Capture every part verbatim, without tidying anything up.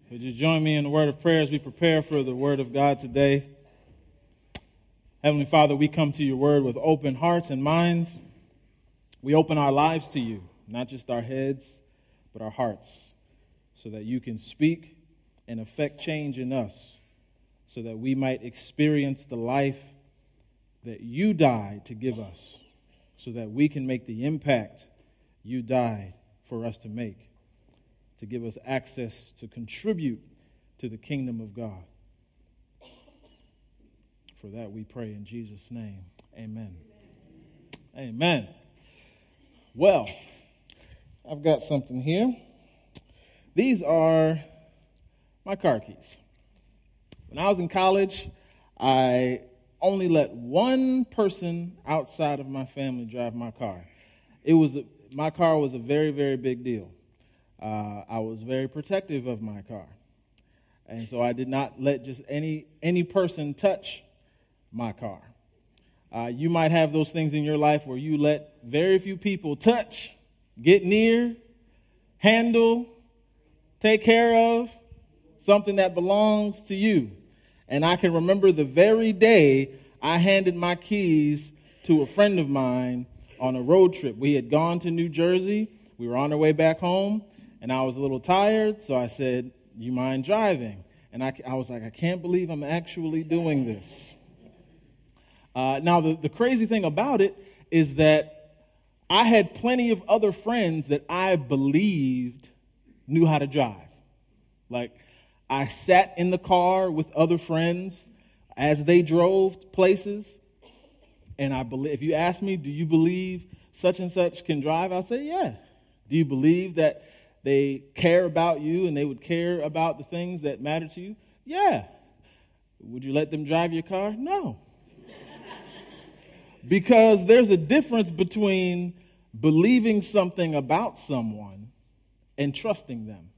Would you join me in the word of prayer as we prepare for the word of God today? Heavenly Father, we come to your word with open hearts and minds. We open our lives to you, not just our heads, but our hearts, so that you can speak and affect change in us, so that we might experience the life that you died to give us, so that we can make the impact you died for us to make, to give us access to contribute to the kingdom of God. For that we pray in Jesus' name. Amen. Amen. Amen. Well, I've got something here. These are my car keys. When I was in college, I only let one person outside of my family drive my car. It was a, my car was a very, very big deal. Uh, I was very protective of my car. And so I did not let just any any person touch my car. Uh, you might have those things in your life where you let very few people touch, get near, handle, take care of something that belongs to you. And I can remember the very day I handed my keys to a friend of mine on a road trip. We had gone to New Jersey. We were on our way back home. And I was a little tired, so I said, you mind driving? And I, I was like, I can't believe I'm actually doing this. Uh, now, the, the crazy thing about it is that I had plenty of other friends that I believed knew how to drive. Like, I sat in the car with other friends as they drove places. And I believe, if you ask me, do you believe such and such can drive? I'll say, yeah. Do you believe that they care about you and they would care about the things that matter to you? Yeah. Would you let them drive your car? No. Because there's a difference between believing something about someone and trusting them.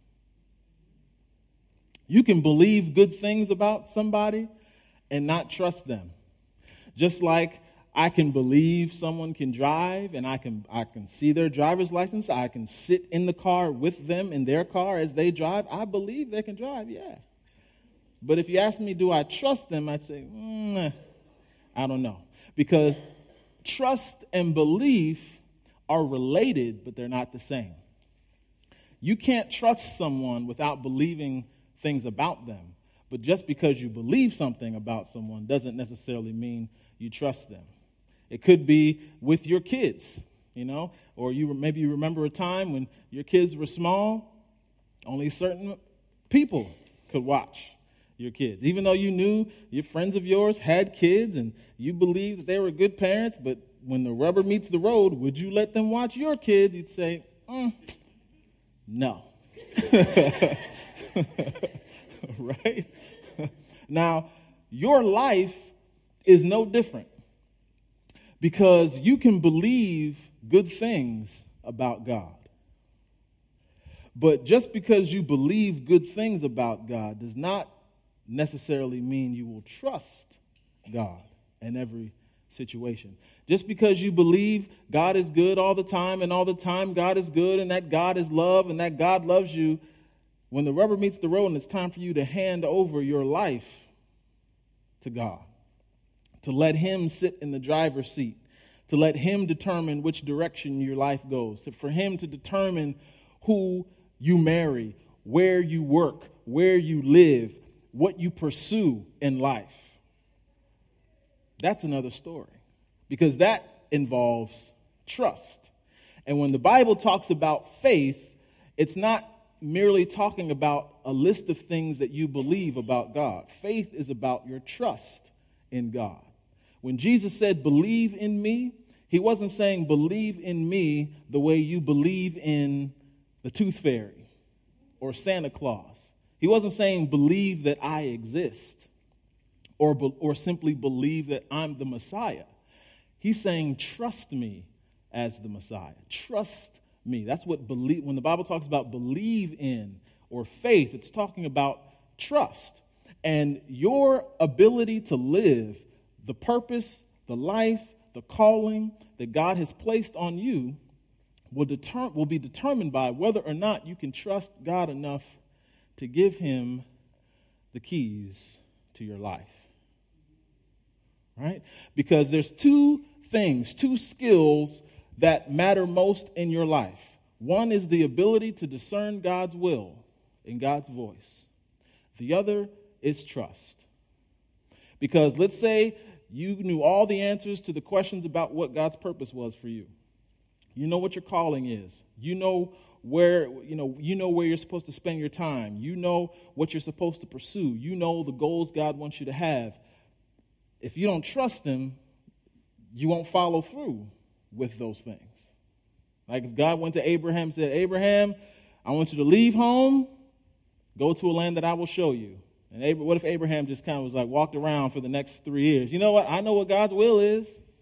You can believe good things about somebody and not trust them. Just like I can believe someone can drive and I can I can see their driver's license. I can sit in the car with them in their car as they drive. I believe they can drive, yeah. But if you ask me, do I trust them? I'd say, mm, I don't know. Because trust and belief are related, but they're not the same. You can't trust someone without believing things about them. But just because you believe something about someone doesn't necessarily mean you trust them. It could be with your kids, you know, or you maybe you remember a time when your kids were small, only certain people could watch your kids. Even though you knew your friends of yours had kids and you believed that they were good parents, but when the rubber meets the road, would you let them watch your kids? You'd say, mm, no. Right? Now, your life is no different. Because you can believe good things about God. But just because you believe good things about God does not necessarily mean you will trust God in every situation. Just because you believe God is good all the time and all the time God is good and that God is love and that God loves you, when the rubber meets the road and it's time for you to hand over your life to God, to let him sit in the driver's seat, to let him determine which direction your life goes, to, for him to determine who you marry, where you work, where you live, what you pursue in life. That's another story, because that involves trust. And when the Bible talks about faith, it's not merely talking about a list of things that you believe about God. Faith is about your trust in God. When Jesus said, believe in me, he wasn't saying believe in me the way you believe in the tooth fairy or Santa Claus. He wasn't saying believe that I exist or, or simply believe that I'm the Messiah. He's saying trust me as the Messiah. Trust me. That's what believe, when the Bible talks about believe in or faith, it's talking about trust. And your ability to live the purpose, the life, the calling that God has placed on you will deter- will be determined by whether or not you can trust God enough to give him the keys to your life. Right? Because there's two things, two skills that matter most in your life. One is the ability to discern God's will and God's voice. The other is trust. Because let's say you knew all the answers to the questions about what God's purpose was for you. You know what your calling is. You know where, you know, you know where you're supposed to spend your time. You know what you're supposed to pursue. You know the goals God wants you to have. If you don't trust him, you won't follow through with those things. Like if God went to Abraham and said, Abraham, I want you to leave home, go to a land that I will show you. And Ab- what if Abraham just kind of was like walked around for the next three years? You know what? I know what God's will is.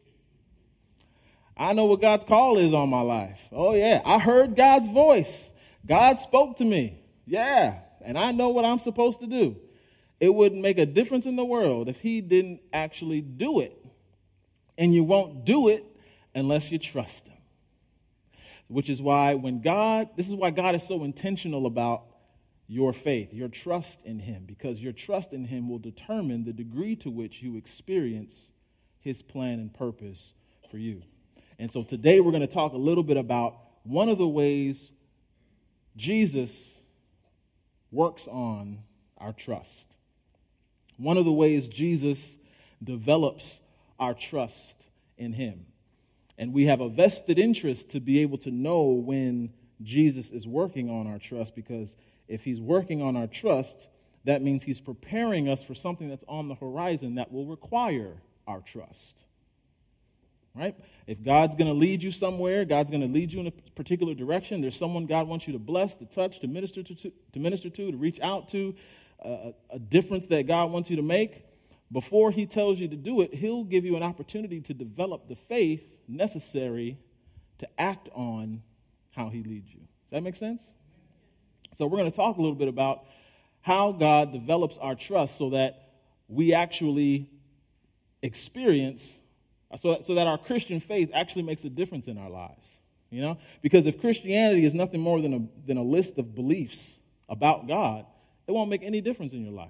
I know what God's call is on my life. Oh, yeah. I heard God's voice. God spoke to me. Yeah. And I know what I'm supposed to do. It wouldn't make a difference in the world if he didn't actually do it. And you won't do it unless you trust him. Which is why when God, this is why God is so intentional about your faith, your trust in him, because your trust in him will determine the degree to which you experience his plan and purpose for you. And so today we're going to talk a little bit about one of the ways Jesus works on our trust. One of the ways Jesus develops our trust in him. And we have a vested interest to be able to know when Jesus is working on our trust, because if he's working on our trust, that means he's preparing us for something that's on the horizon that will require our trust. Right? If God's going to lead you somewhere, God's going to lead you in a particular direction, there's someone God wants you to bless, to touch, to minister to, to, to minister to, to reach out to, uh, a difference that God wants you to make. Before he tells you to do it, he'll give you an opportunity to develop the faith necessary to act on how he leads you. Does that make sense? So we're going to talk a little bit about how God develops our trust so that we actually experience, so that, so that our Christian faith actually makes a difference in our lives. You know, because if Christianity is nothing more than a, than a list of beliefs about God, it won't make any difference in your life.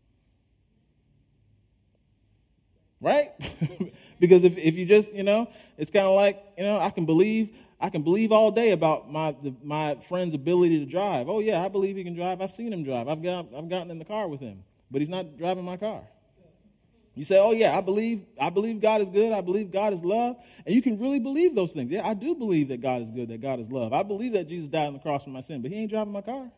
Right? Because if, if you just, you know, it's kind of like, you know, I can believe, I can believe all day about my the, my friend's ability to drive. Oh yeah, I believe he can drive. I've seen him drive. I've got I've gotten in the car with him, but he's not driving my car. You say, oh yeah, I believe I believe God is good. I believe God is love, and you can really believe those things. Yeah, I do believe that God is good, that God is love. I believe that Jesus died on the cross for my sin, but he ain't driving my car.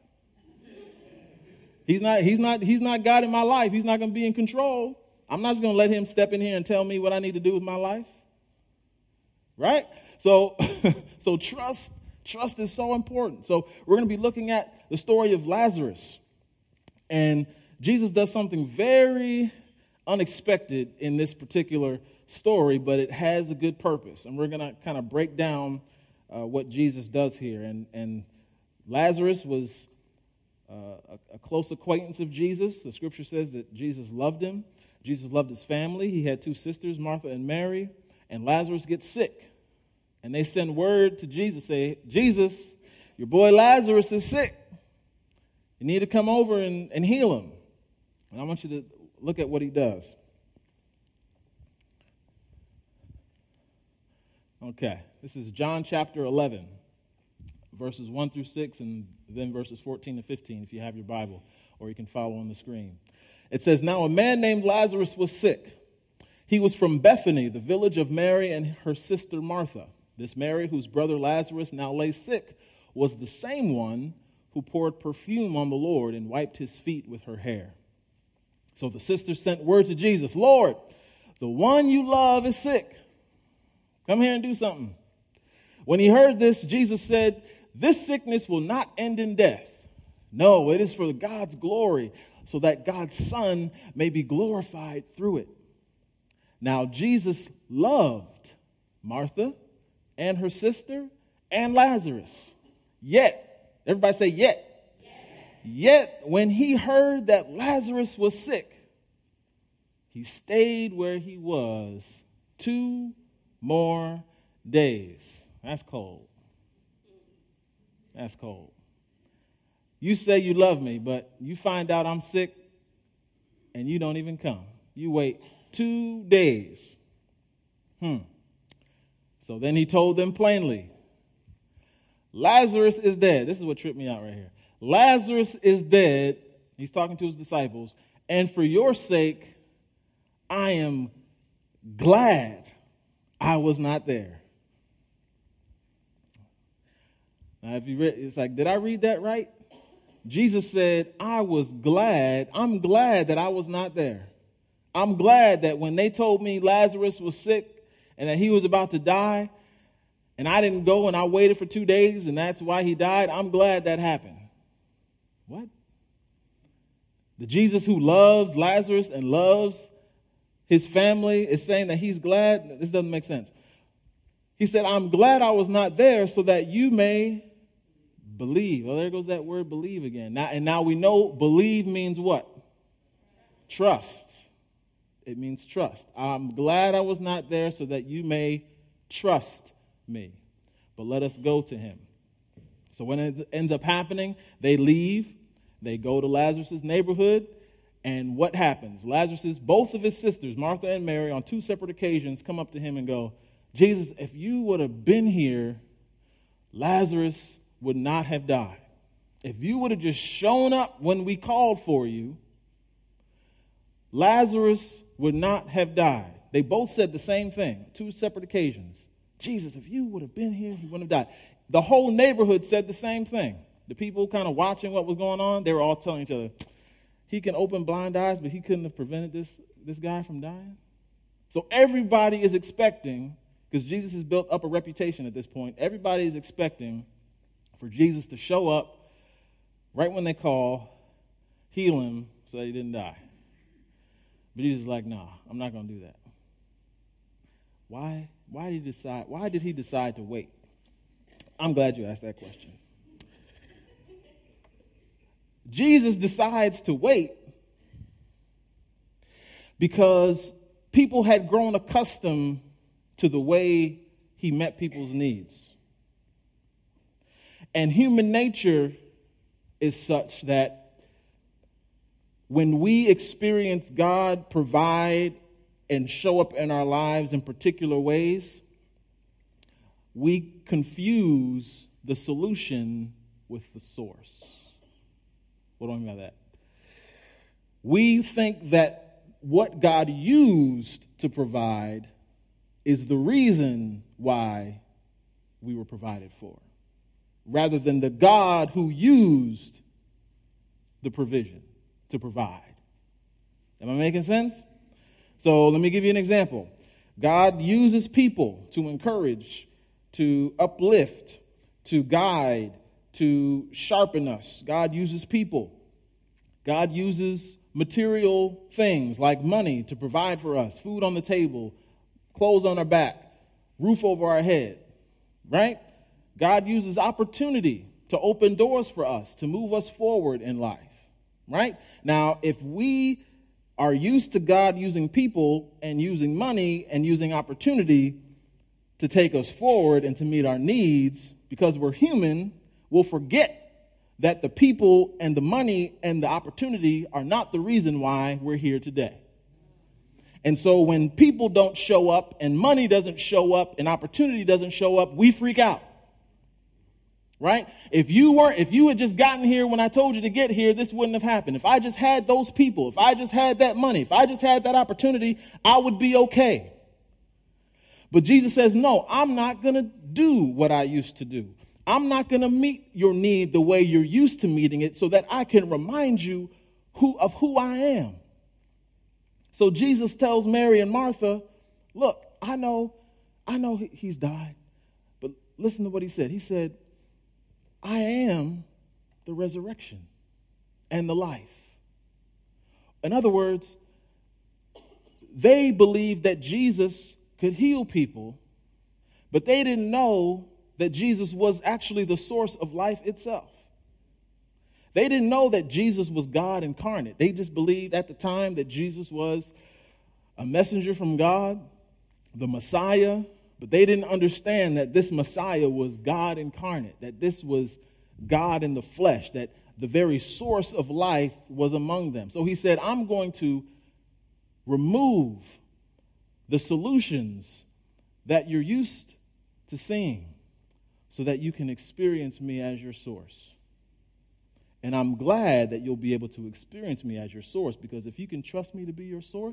He's not. He's not. He's not God in my life. He's not going to be in control. I'm not going to let him step in here and tell me what I need to do with my life. Right? So, so trust, trust is so important. So we're going to be looking at the story of Lazarus. And Jesus does something very unexpected in this particular story, but it has a good purpose. And we're going to kind of break down uh, what Jesus does here. And, and Lazarus was uh, a, a close acquaintance of Jesus. The scripture says that Jesus loved him. Jesus loved his family. He had two sisters, Martha and Mary, and Lazarus gets sick. And they send word to Jesus, say, Jesus, your boy Lazarus is sick. You need to come over and, and heal him. And I want you to look at what he does. Okay, this is John chapter eleven, verses one through six, and then verses fourteen to fifteen, if you have your Bible, or you can follow on the screen. It says, now a man named Lazarus was sick. He was from Bethany, the village of Mary and her sister Martha. This Mary, whose brother Lazarus now lay sick, was the same one who poured perfume on the Lord and wiped his feet with her hair. So the sisters sent word to Jesus, Lord, the one you love is sick. Come here and do something. When he heard this, Jesus said, this sickness will not end in death. No, it is for God's glory, so that God's Son may be glorified through it. Now, Jesus loved Martha and her sister and Lazarus. Yet, everybody say yet. Yes. Yet, when he heard that Lazarus was sick, he stayed where he was two more days. That's cold. That's cold. You say you love me, but you find out I'm sick and you don't even come. You wait two days. Hmm. So then he told them plainly, Lazarus is dead. This is what tripped me out right here. Lazarus is dead. He's talking to his disciples. And for your sake, I am glad I was not there. Now, if you read, it's like, did I read that right? Jesus said, I was glad. I'm glad that I was not there. I'm glad that when they told me Lazarus was sick and that he was about to die, and I didn't go and I waited for two days and that's why he died, I'm glad that happened. What? The Jesus who loves Lazarus and loves his family is saying that he's glad? This doesn't make sense. He said, I'm glad I was not there so that you may believe. Well, there goes that word believe again. Now, and now we know believe means what? Trust. It means trust. I'm glad I was not there so that you may trust me. But let us go to him. So when it ends up happening, they leave. They go to Lazarus' neighborhood. And what happens? Lazarus' both of his sisters, Martha and Mary, on two separate occasions come up to him and go, Jesus, if you would have been here, Lazarus would not have died. If you would have just shown up when we called for you, Lazarus would not have died. They both said the same thing, two separate occasions. Jesus, if you would have been here, he wouldn't have died. The whole neighborhood said the same thing. The people kind of watching what was going on, they were all telling each other, he can open blind eyes, but he couldn't have prevented this, this guy from dying. So everybody is expecting, because Jesus has built up a reputation at this point, everybody is expecting for Jesus to show up right when they call, heal him so that he didn't die. But Jesus is like, no, nah, I'm not going to do that. Why? Why did he decide? Why did he decide to wait? I'm glad you asked that question. Jesus decides to wait because people had grown accustomed to the way he met people's needs. And human nature is such that when we experience God provide and show up in our lives in particular ways, we confuse the solution with the source. What do I mean by that? We think that what God used to provide is the reason why we were provided for, rather than the God who used the provision to provide. Am I making sense? So let me give you an example. God uses people to encourage, to uplift, to guide, to sharpen us. God uses people. God uses material things like money to provide for us, food on the table, clothes on our back, roof over our head, right? God uses opportunity to open doors for us, to move us forward in life, right? Now, if we are used to God using people and using money and using opportunity to take us forward and to meet our needs, because we're human, we'll forget that the people and the money and the opportunity are not the reason why we're here today. And so when people don't show up and money doesn't show up and opportunity doesn't show up, we freak out. Right? If you weren't, if you had just gotten here when I told you to get here, this wouldn't have happened. If I just had those people, if I just had that money, if I just had that opportunity, I would be okay. But Jesus says, no, I'm not going to do what I used to do. I'm not going to meet your need the way you're used to meeting it so that I can remind you who of who I am. So Jesus tells Mary and Martha, look, I know, I know he's died, but listen to what he said. He said, I am the resurrection and the life. In other words, they believed that Jesus could heal people, but they didn't know that Jesus was actually the source of life itself. They didn't know that Jesus was God incarnate. They just believed at the time that Jesus was a messenger from God, the Messiah, but they didn't understand that this Messiah was God incarnate, that this was God in the flesh, that the very source of life was among them. So he said, I'm going to remove the solutions that you're used to seeing so that you can experience me as your source. And I'm glad that you'll be able to experience me as your source, because if you can trust me to be your source,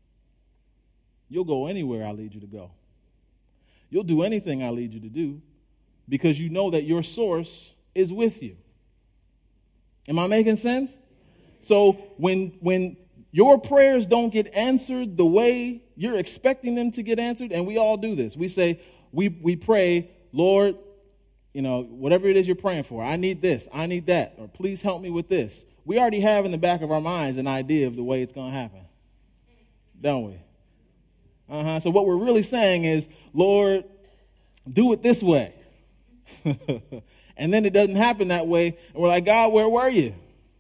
you'll go anywhere I lead you to go. You'll do anything I lead you to do because you know that your source is with you. Am I making sense? So when when your prayers don't get answered the way you're expecting them to get answered, and we all do this. We say, we we pray, Lord, you know, whatever it is you're praying for, I need this, I need that, or please help me with this. We already have in the back of our minds an idea of the way it's going to happen, don't we? Uh-huh. So what we're really saying is, Lord, do it this way. And then it doesn't happen that way. And we're like, God, where were you?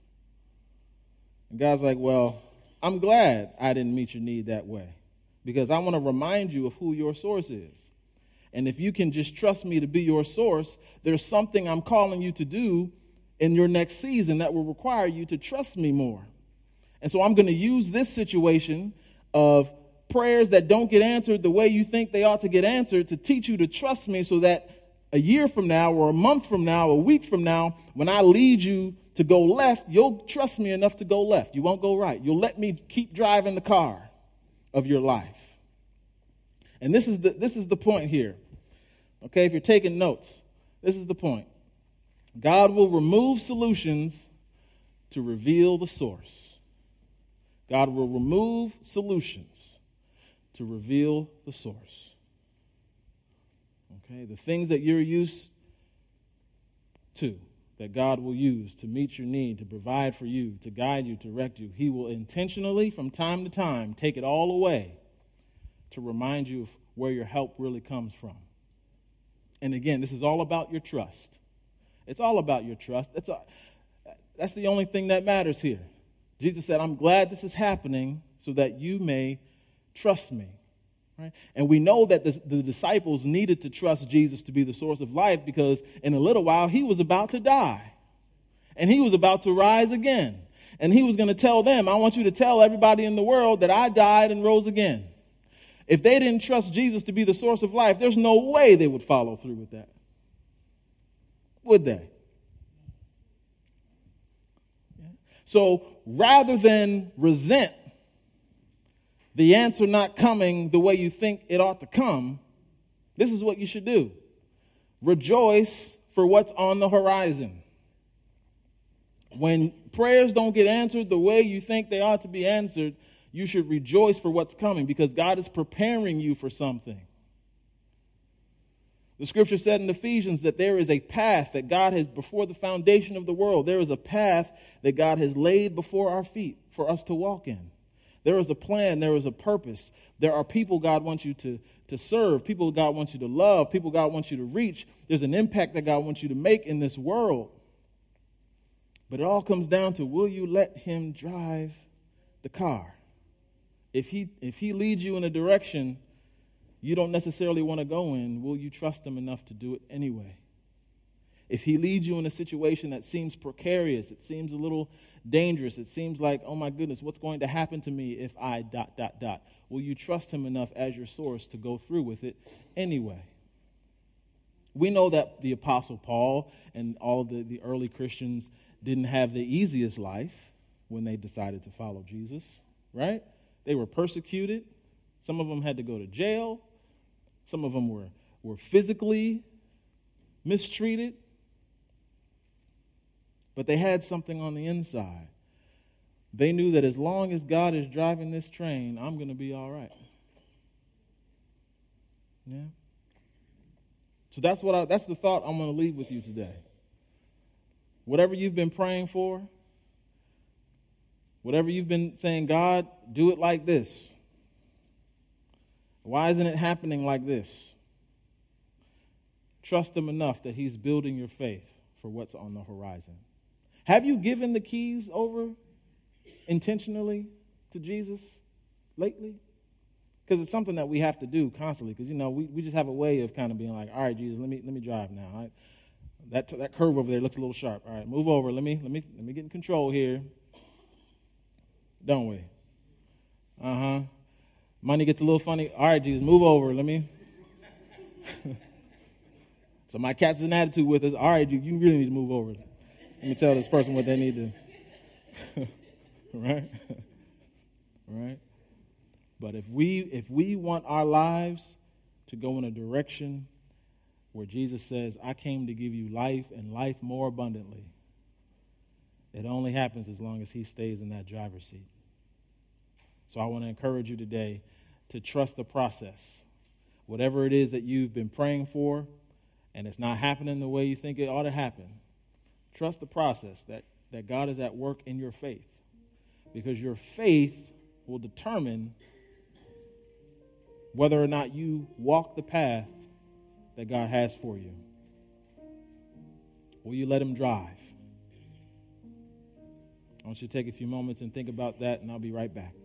And God's like, well, I'm glad I didn't meet your need that way, because I want to remind you of who your source is. And if you can just trust me to be your source, there's something I'm calling you to do in your next season that will require you to trust me more. And so I'm going to use this situation of prayers that don't get answered the way you think they ought to get answered to teach you to trust me, so that a year from now or a month from now, a week from now, when I lead you to go left, you'll trust me enough to go left. You won't go right. You'll let me keep driving the car of your life. And this is the this is the point here. Okay, if you're taking notes, this is the point. God will remove solutions to reveal the source. God will remove solutions to reveal the source. Okay, the things that you're used to, that God will use to meet your need, to provide for you, to guide you, to direct you, he will intentionally, from time to time, take it all away to remind you of where your help really comes from. And again, this is all about your trust. It's all about your trust. That's, a, that's the only thing that matters here. Jesus said, I'm glad this is happening so that you may trust me. Right? And we know that the, the disciples needed to trust Jesus to be the source of life, because in a little while he was about to die. And he was about to rise again. And he was going to tell them, I want you to tell everybody in the world that I died and rose again. If they didn't trust Jesus to be the source of life, there's no way they would follow through with that. Would they? Yeah. So rather than resent the answer not coming the way you think it ought to come, this is what you should do. Rejoice for what's on the horizon. When prayers don't get answered the way you think they ought to be answered, you should rejoice for what's coming, because God is preparing you for something. The scripture said in Ephesians that there is a path that God has, before the foundation of the world, there is a path that God has laid before our feet for us to walk in. There is a plan, there is a purpose. There are people God wants you to, to serve, people God wants you to love, people God wants you to reach. There's an impact that God wants you to make in this world. But it all comes down to, will you let him drive the car? If he if he leads you in a direction you don't necessarily want to go in, will you trust him enough to do it anyway? If he leads you in a situation that seems precarious, it seems a little dangerous, it seems like, oh my goodness, what's going to happen to me if I dot, dot, dot? Will you trust him enough as your source to go through with it anyway? We know that the Apostle Paul and all of the, the early Christians didn't have the easiest life when they decided to follow Jesus, right? They were persecuted. Some of them had to go to jail. Some of them were, were physically mistreated. But they had something on the inside. They knew that as long as God is driving this train, I'm going to be all right. Yeah. So that's what I, that's the thought I'm going to leave with you today. Whatever you've been praying for, whatever you've been saying, God, do it like this. Why isn't it happening like this? Trust him enough that he's building your faith for what's on the horizon. Have you given the keys over intentionally to Jesus lately? Because it's something that we have to do constantly. Because, you know, we, we just have a way of kind of being like, all right, Jesus, let me let me drive now. I, That that curve over there looks a little sharp. All right, move over. Let me let me let me get in control here. Don't we? Uh huh. Money gets a little funny. All right, Jesus, move over. Let me. So my cat's an attitude with us. All right, you, you really need to move over. Let me tell this person what they need to. Right? Right? But if we if we want our lives to go in a direction where Jesus says, I came to give you life and life more abundantly, it only happens as long as he stays in that driver's seat. So I want to encourage you today to trust the process. Whatever it is that you've been praying for and it's not happening the way you think it ought to happen, trust the process that, that God is at work in your faith. Because your faith will determine whether or not you walk the path that God has for you. Will you let him drive? I want you to take a few moments and think about that, and I'll be right back.